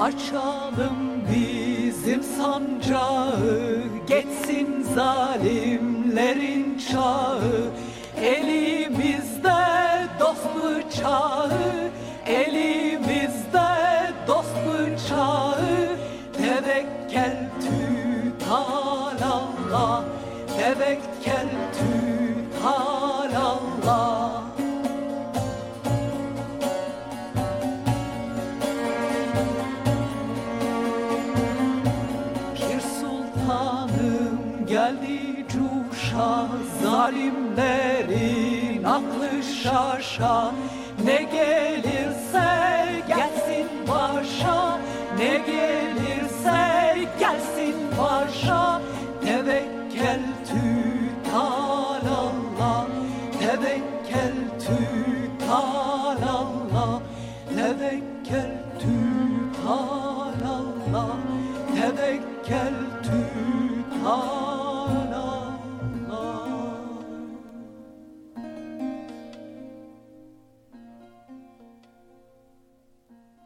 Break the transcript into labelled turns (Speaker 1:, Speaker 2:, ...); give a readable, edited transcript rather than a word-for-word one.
Speaker 1: Açalım bizim sancağı, geçsin zalimlerin çağı. Elimizde dost bıçağı, elimizde dost bıçağı. Tevekkeltü alallah, tevekkeltü alallah. Pir Sultanım geldi cuşa, zalimlerin aklı şaşa. Ne gelirse gelsin başa, ne gelirse gelsin başa. Tevekkeltü alallah, tevekkeltü alallah, tevekkeltü alallah, tevekkeltü